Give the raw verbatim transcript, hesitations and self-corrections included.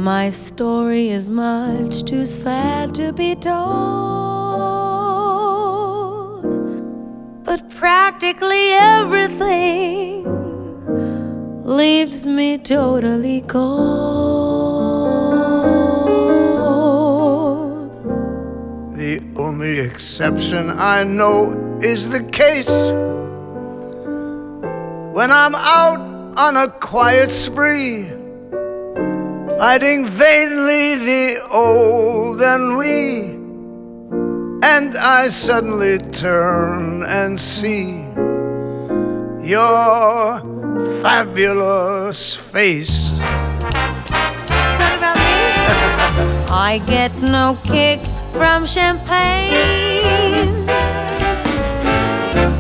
My story is much too sad to be told, but practically everything leaves me totally cold. The only exception I know is the case when I'm out on a quiet spree, fighting vainly the old ennui, and I suddenly turn and see your fabulous face. What about me? I get no kick from champagne.